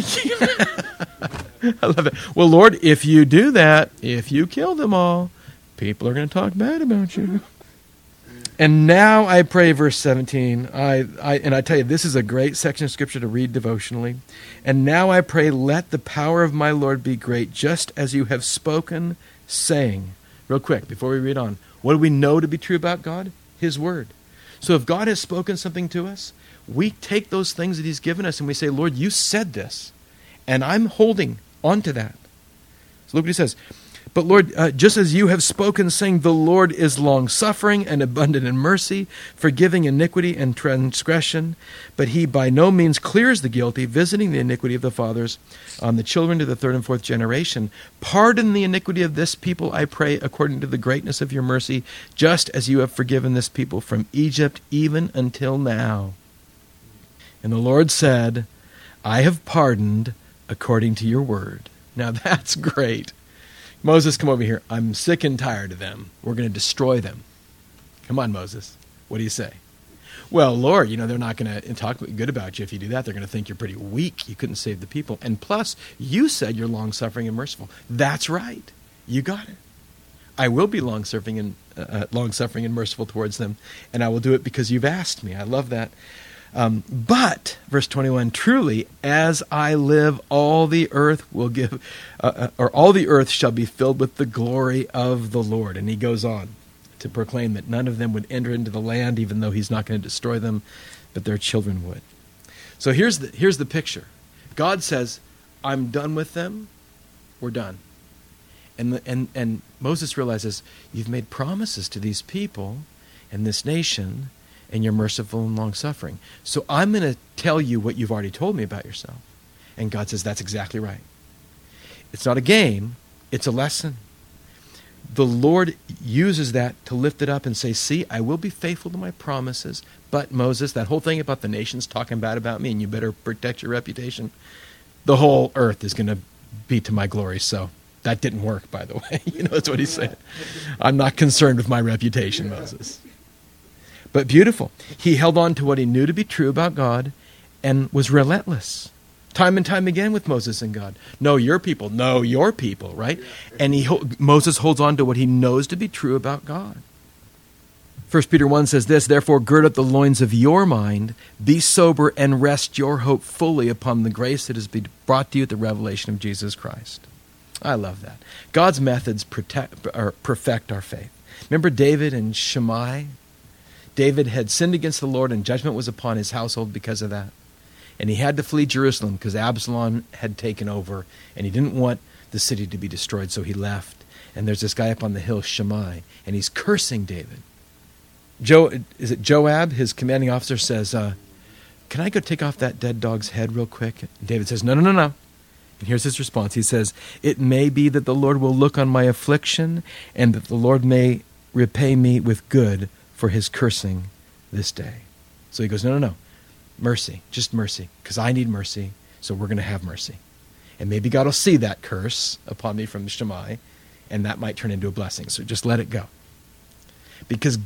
love it. Well, Lord, if you do that, if you kill them all, people are going to talk bad about you. And now I pray, verse 17, I tell you, this is a great section of Scripture to read devotionally. And now I pray, let the power of my Lord be great, just as you have spoken, saying. Real quick, before we read on, what do we know to be true about God? His Word. So if God has spoken something to us, we take those things that he's given us and we say, Lord, you said this, and I'm holding on to that. So look what he says. But Lord, just as you have spoken, saying, the Lord is long-suffering and abundant in mercy, forgiving iniquity and transgression, but he by no means clears the guilty, visiting the iniquity of the fathers on the children to the third and fourth generation. Pardon the iniquity of this people, I pray, according to the greatness of your mercy, just as you have forgiven this people from Egypt even until now. And the Lord said, I have pardoned according to your word. Now that's great. Moses, come over here. I'm sick and tired of them. We're going to destroy them. Come on, Moses. What do you say? Well, Lord, they're not going to talk good about you if you do that. They're going to think you're pretty weak. You couldn't save the people. And plus, you said you're long-suffering and merciful. That's right. You got it. I will be long-suffering and merciful towards them, and I will do it because you've asked me. I love that. But, verse 21, truly, as I live, all the earth will give, all the earth shall be filled with the glory of the Lord. And he goes on to proclaim that none of them would enter into the land, even though he's not going to destroy them, but their children would. So here's the picture. God says, I'm done with them. We're done. And Moses realizes, you've made promises to these people and this nation, and you're merciful and long-suffering. So I'm going to tell you what you've already told me about yourself. And God says, that's exactly right. It's not a game, it's a lesson. The Lord uses that to lift it up and say, see, I will be faithful to my promises. But Moses, that whole thing about the nations talking bad about me and you better protect your reputation, the whole earth is going to be to my glory. So that didn't work, by the way. That's what he said. I'm not concerned with my reputation, Moses. But beautiful. He held on to what he knew to be true about God and was relentless. Time and time again with Moses and God. Know your people, right? And Moses holds on to what he knows to be true about God. 1 Peter 1 says this, therefore gird up the loins of your mind, be sober, and rest your hope fully upon the grace that is brought to you at the revelation of Jesus Christ. I love that. God's methods perfect our faith. Remember David and Shimei? David had sinned against the Lord and judgment was upon his household because of that. And he had to flee Jerusalem because Absalom had taken over and he didn't want the city to be destroyed, so he left. And there's this guy up on the hill, Shimei, and he's cursing David. Joab, his commanding officer, says, can I go take off that dead dog's head real quick? And David says, no. And here's his response. He says, it may be that the Lord will look on my affliction and that the Lord may repay me with good for his cursing this day. So he goes, no. Mercy, just mercy, because I need mercy, so we're going to have mercy. And maybe God will see that curse upon me from Shimei, and that might turn into a blessing. So just let it go. Because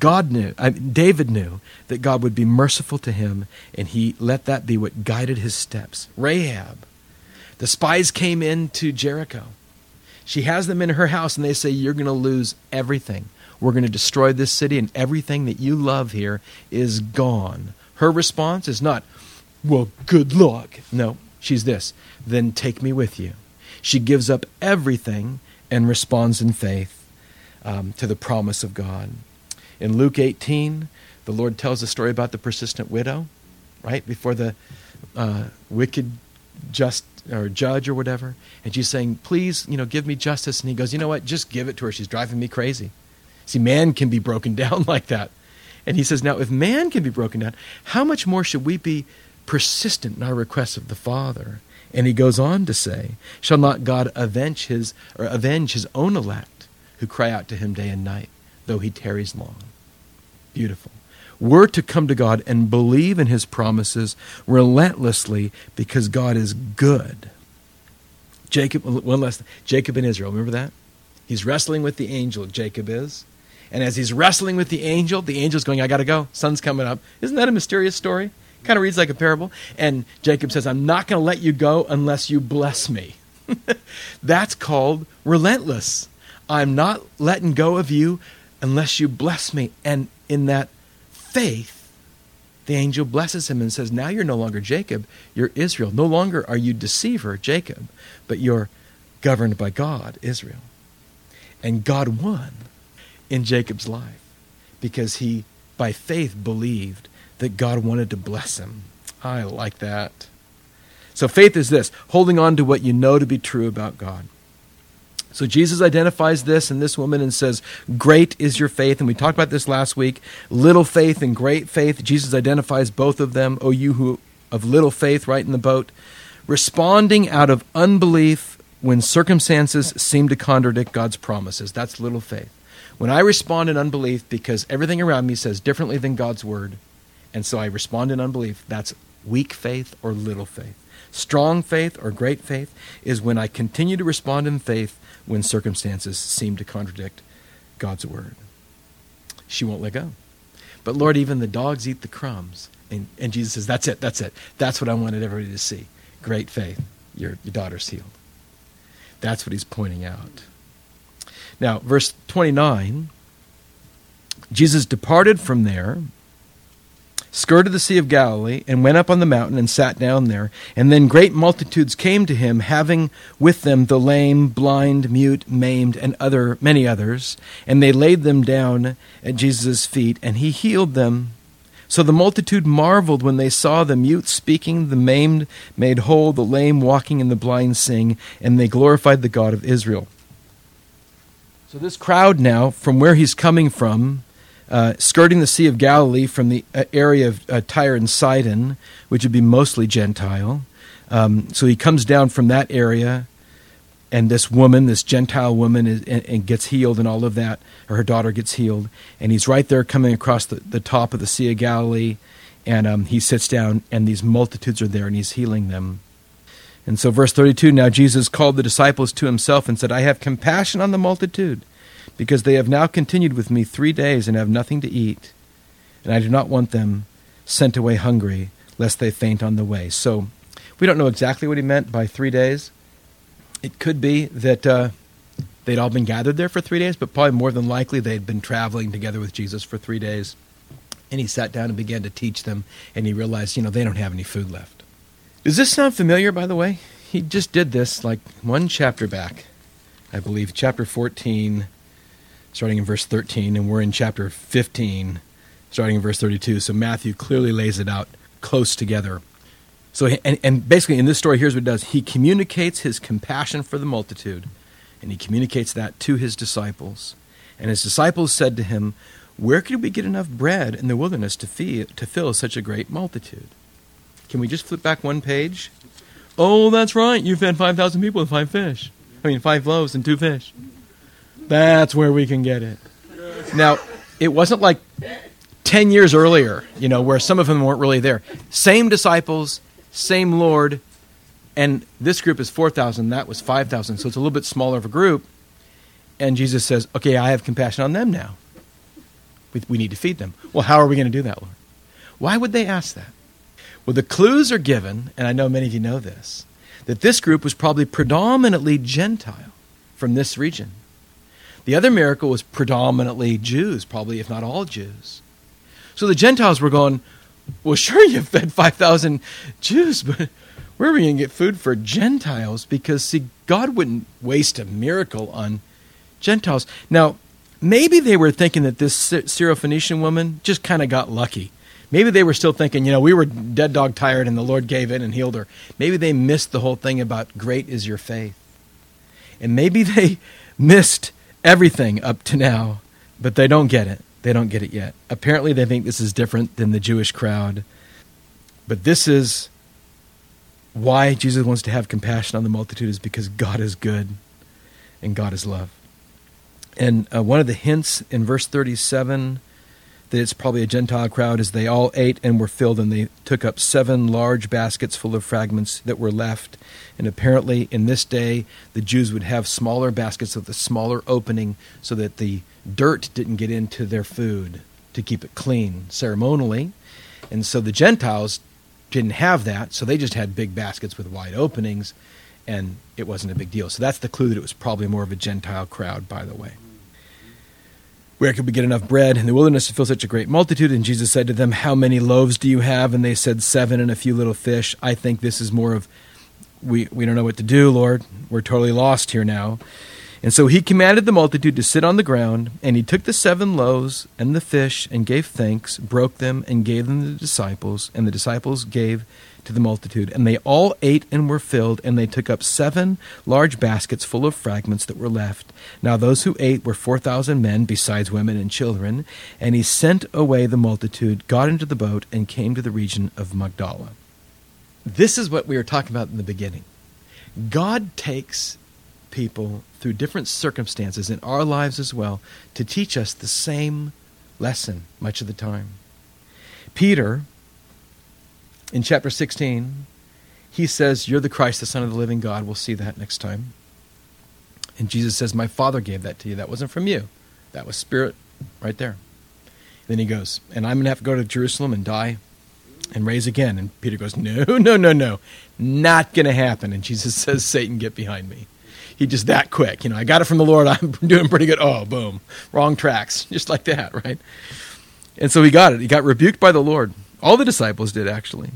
David knew that God would be merciful to him, and he let that be what guided his steps. Rahab, the spies came into Jericho. She has them in her house, and they say, you're going to lose everything. We're going to destroy this city, and everything that you love here is gone. Her response is not, well, good luck. No, she's this, then take me with you. She gives up everything and responds in faith to the promise of God. In Luke 18, the Lord tells a story about the persistent widow, right, before the wicked judge or whatever. And she's saying, please, give me justice. And he goes, you know what, just give it to her. She's driving me crazy. See, man can be broken down like that. And he says, now, if man can be broken down, how much more should we be persistent in our requests of the Father? And he goes on to say, shall not God avenge his own elect who cry out to him day and night, though he tarries long? Beautiful. We're to come to God and believe in his promises relentlessly because God is good. Jacob and Israel, remember that? He's wrestling with the angel, Jacob is. And as he's wrestling with the angel's going, I got to go. Sun's coming up. Isn't that a mysterious story? Kind of reads like a parable. And Jacob says, I'm not going to let you go unless you bless me. That's called relentless. I'm not letting go of you unless you bless me. And in that faith, the angel blesses him and says, now you're no longer Jacob, you're Israel. No longer are you deceiver, Jacob, but you're governed by God, Israel. And God won in Jacob's life because he, by faith, believed that God wanted to bless him. I like that. So faith is this, holding on to what you know to be true about God. So Jesus identifies this in this woman and says, great is your faith. And we talked about this last week. Little faith and great faith. Jesus identifies both of them. Oh, you who of little faith, right in the boat. Responding out of unbelief when circumstances seem to contradict God's promises. That's little faith. When I respond in unbelief because everything around me says differently than God's word, and so I respond in unbelief, that's weak faith or little faith. Strong faith or great faith is when I continue to respond in faith when circumstances seem to contradict God's word. She won't let go. But Lord, even the dogs eat the crumbs. And Jesus says, that's it. That's what I wanted everybody to see. Great faith. Your daughter's healed. That's what he's pointing out. Now, verse 29, Jesus departed from there, skirted the Sea of Galilee, and went up on the mountain and sat down there. And then great multitudes came to him, having with them the lame, blind, mute, maimed, and many others. And they laid them down at Jesus' feet, and he healed them. So the multitude marveled when they saw the mute speaking, the maimed made whole, the lame walking, and the blind seeing, and they glorified the God of Israel. So this crowd now, from where he's coming from, skirting the Sea of Galilee from the area of Tyre and Sidon, which would be mostly Gentile. So he comes down from that area, And this woman, this Gentile woman, and gets healed and all of that, or her daughter gets healed. And he's right there coming across the top of the Sea of Galilee, and he sits down, and these multitudes are there, and he's healing them. And so verse 32, now Jesus called the disciples to himself and said, I have compassion on the multitude, because they have now continued with me 3 days and have nothing to eat. And I do not want them sent away hungry, lest they faint on the way. So we don't know exactly what he meant by 3 days. It could be that they'd all been gathered there for 3 days, but probably more than likely they'd been traveling together with Jesus for 3 days. And he sat down and began to teach them, and he realized, they don't have any food left. Does this sound familiar, by the way? He just did this like one chapter back, I believe, chapter 14, starting in verse 13, and we're in chapter 15, starting in verse 32. So Matthew clearly lays it out close together. So, and basically in this story, here's what it does. He communicates his compassion for the multitude, and he communicates that to his disciples. And his disciples said to him, where could we get enough bread in the wilderness to fill such a great multitude? Can we just flip back one page? Oh, that's right. You fed 5,000 people with 5 loaves and 2 fish. That's where we can get it. Now, it wasn't like 10 years earlier, where some of them weren't really there. Same disciples, same Lord, and this group is 4,000, that was 5,000, so it's a little bit smaller of a group. And Jesus says, okay, I have compassion on them now. We need to feed them. Well, how are we going to do that, Lord? Why would they ask that? Well, the clues are given, and I know many of you know this, that this group was probably predominantly Gentile from this region. The other miracle was predominantly Jews, probably if not all Jews. So the Gentiles were going, well, sure, you fed 5,000 Jews, but where are we going to get food for Gentiles? Because, see, God wouldn't waste a miracle on Gentiles. Now, maybe they were thinking that this Syrophoenician woman just kind of got lucky. Maybe they were still thinking, we were dead dog tired and the Lord gave in and healed her. Maybe they missed the whole thing about great is your faith. And maybe they missed everything up to now, but they don't get it. They don't get it yet. Apparently they think this is different than the Jewish crowd. But this is why Jesus wants to have compassion on the multitude, is because God is good and God is love. And one of the hints in verse 37 that it's probably a Gentile crowd is they all ate and were filled, and they took up 7 large baskets full of fragments that were left. And apparently in this day, the Jews would have smaller baskets with a smaller opening so that the dirt didn't get into their food, to keep it clean ceremonially. And so the Gentiles didn't have that, so they just had big baskets with wide openings, and it wasn't a big deal. So that's the clue that it was probably more of a Gentile crowd, by the way. Where could we get enough bread in the wilderness to fill such a great multitude? And Jesus said to them, how many loaves do you have? And they said 7 and a few little fish. I think this is more of, we don't know what to do, Lord. We're totally lost here now. And so he commanded the multitude to sit on the ground, and he took the 7 loaves and the fish and gave thanks, broke them, and gave them to the disciples, and the disciples gave to the multitude. And they all ate and were filled, and they took up 7 large baskets full of fragments that were left. Now those who ate were 4,000 men, besides women and children. And he sent away the multitude, got into the boat, and came to the region of Magdala. This is what we were talking about in the beginning. God takes people through different circumstances in our lives as well to teach us the same lesson much of the time. Peter, in chapter 16, he says, you're the Christ, the Son of the living God. We'll see that next time. And Jesus says, my Father gave that to you. That wasn't from you. That was Spirit right there. Then he goes, and I'm going to have to go to Jerusalem and die and raise again. And Peter goes, no. Not going to happen. And Jesus says, Satan, get behind me. He just that quick. I got it from the Lord. I'm doing pretty good. Oh, boom. Wrong tracks. Just like that, right? And so he got it. He got rebuked by the Lord. All the disciples did, actually.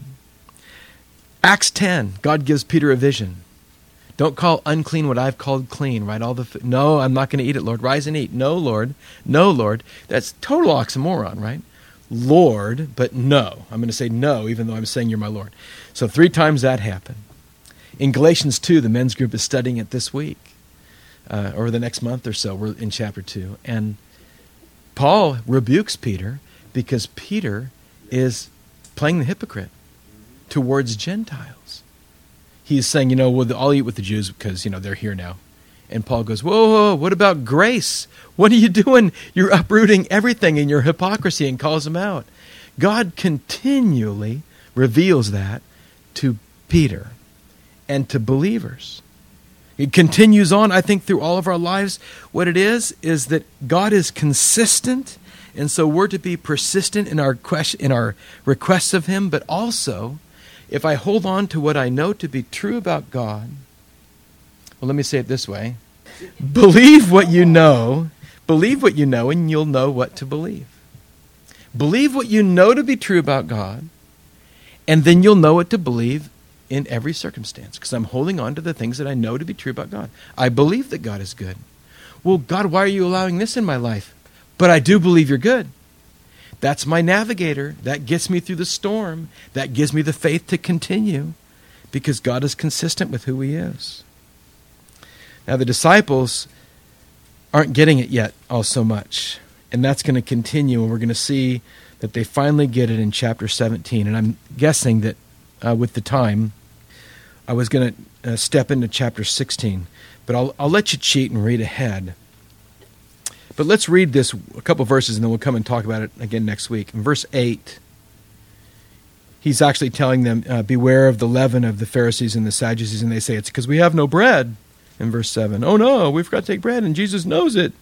Acts 10, God gives Peter a vision. Don't call unclean what I've called clean, right? No, I'm not going to eat it, Lord. Rise and eat. No, Lord. No, Lord. That's total oxymoron, right? Lord, but no. I'm going to say no, even though I'm saying you're my Lord. So 3 times that happened. In Galatians 2, the men's group is studying it this week, or the next month or so. We're in chapter 2. And Paul rebukes Peter because Peter is playing the hypocrite towards Gentiles. he's saying, well, I'll eat with the Jews because, they're here now. And Paul goes, whoa, what about grace? What are you doing? You're uprooting everything in your hypocrisy, and calls them out. God continually reveals that to Peter and to believers. It continues on, I think, through all of our lives. What it is that God is consistent, and so we're to be persistent in our requests of Him, but also, if I hold on to what I know to be true about God, well, let me say it this way. Believe what you know, and you'll know what to believe. Believe what you know to be true about God, and then you'll know what to believe in every circumstance, because I'm holding on to the things that I know to be true about God. I believe that God is good. Well, God, why are you allowing this in my life? But I do believe you're good. That's my navigator. That gets me through the storm. That gives me the faith to continue, because God is consistent with who He is. Now, the disciples aren't getting it yet all so much, and that's going to continue, and we're going to see that they finally get it in chapter 17. And I'm guessing that with the time, I was going to step into chapter 16, but I'll let you cheat and read ahead. But let's read this a couple verses, and then we'll come and talk about it again next week. In verse 8, he's actually telling them, beware of the leaven of the Pharisees and the Sadducees, and they say, it's because we have no bread. In verse 7, oh no, we forgot to take bread, and Jesus knows it.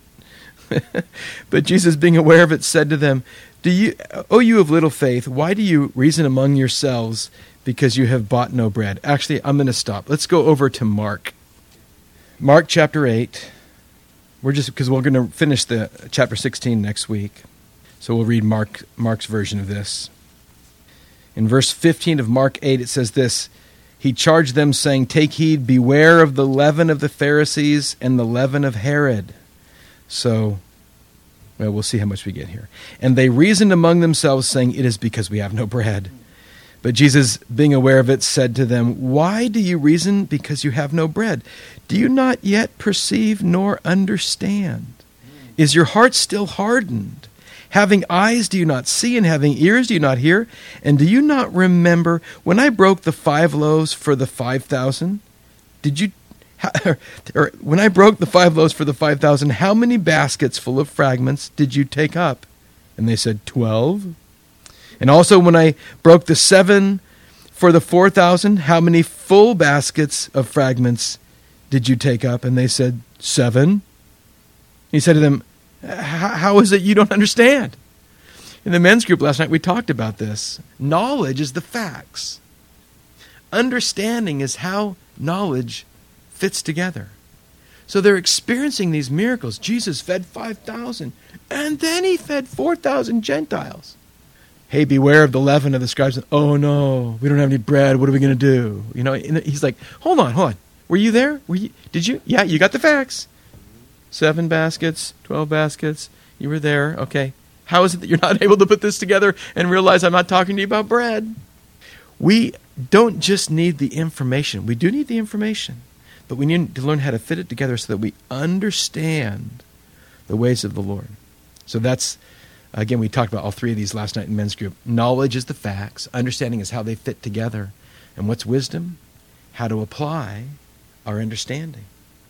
But Jesus, being aware of it, said to them, you of little faith, why do you reason among yourselves because you have bought no bread? Actually, I'm going to stop. Let's go over to Mark. Mark chapter 8. Because we're going to finish the chapter 16 next week. So we'll read Mark's version of this. In verse 15 of Mark 8, it says this, he charged them, saying, take heed, beware of the leaven of the Pharisees and the leaven of Herod. So, well, we'll see how much we get here. And they reasoned among themselves, saying, it is because we have no bread. But Jesus, being aware of it, said to them, why do you reason because you have no bread? Do you not yet perceive nor understand? Is your heart still hardened? Having eyes, do you not see? And having ears, do you not hear? And do you not remember when I broke the 5 loaves for the 5,000? When I broke the 5 loaves for the 5,000, how many baskets full of fragments did you take up? And they said, 12. And also when I broke the 7 for the 4,000, how many full baskets of fragments did you take up? And they said, 7. He said to them, how is it you don't understand? In the men's group last night, we talked about this. Knowledge is the facts. Understanding is how knowledge fits together. So they're experiencing these miracles. Jesus fed 5,000, and then he fed 4,000 Gentiles. Hey, beware of the leaven of the scribes. Oh no, we don't have any bread. What are we going to do? He's like, hold on. Were you there? Did you? Yeah, you got the facts. 7 baskets, 12 baskets. You were there. Okay. How is it that you're not able to put this together and realize I'm not talking to you about bread? We don't just need the information. We do need the information, but we need to learn how to fit it together so that we understand the ways of the Lord. So that's, again, we talked about all 3 of these last night in men's group. Knowledge is the facts. Understanding is how they fit together. And what's wisdom? How to apply our understanding.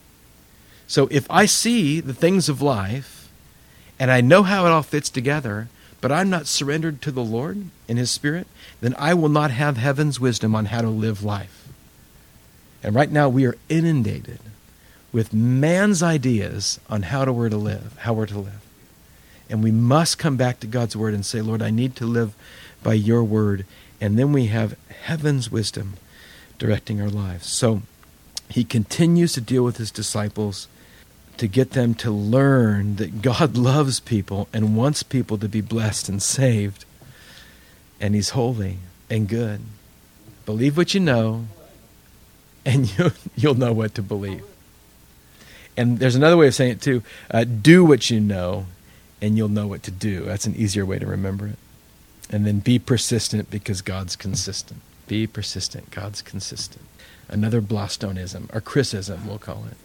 So if I see the things of life, and I know how it all fits together, but I'm not surrendered to the Lord in His Spirit, then I will not have heaven's wisdom on how to live life. And right now we are inundated with man's ideas on how we're to live. And we must come back to God's Word and say, Lord, I need to live by your Word. And then we have heaven's wisdom directing our lives. So He continues to deal with His disciples to get them to learn that God loves people and wants people to be blessed and saved. And He's holy and good. Believe what you know, and you'll know what to believe. And there's another way of saying it too. Do what you know, and you'll know what to do. That's an easier way to remember it. And then be persistent because God's consistent. Be persistent. God's consistent. Another Blastonism, or Chrisism, we'll call it.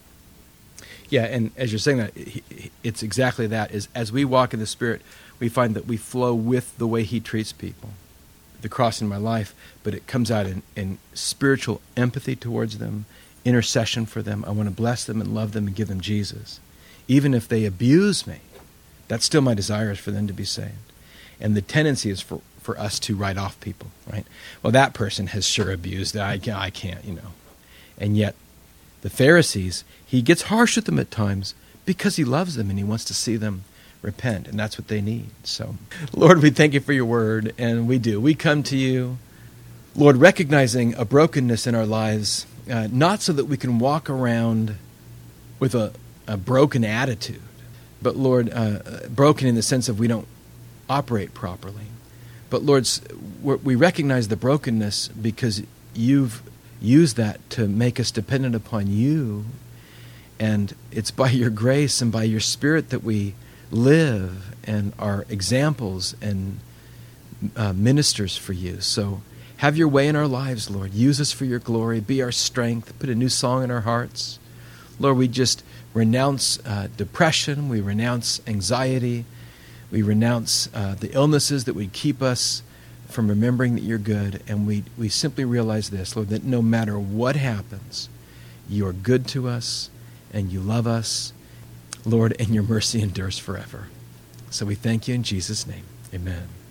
Yeah, and as you're saying that, it's exactly that. Is as we walk in the Spirit, we find that we flow with the way He treats people. the cross in my life, but it comes out in spiritual empathy towards them, intercession for them. I want to bless them and love them and give them Jesus. Even if they abuse me, that's still my desire, is for them to be saved. And the tendency is for us to write off people, right? Well, that person has sure abused. I can't, And yet, the Pharisees, he gets harsh with them at times because he loves them and he wants to see them repent, and that's what they need. So, Lord, we thank you for your word, and we do. We come to you, Lord, recognizing a brokenness in our lives, not so that we can walk around with a broken attitude, but, Lord, broken in the sense of we don't operate properly. But, Lord, we recognize the brokenness because you've used that to make us dependent upon you, and it's by your grace and by your Spirit that we live and are examples and ministers for you. So have your way in our lives, Lord. Use us for your glory. Be our strength. Put a new song in our hearts. Lord, we just renounce depression. We renounce anxiety. We renounce the illnesses that would keep us from remembering that you're good. And we simply realize this, Lord, that no matter what happens, you are good to us and you love us, Lord, and your mercy endures forever. So we thank you in Jesus' name. Amen.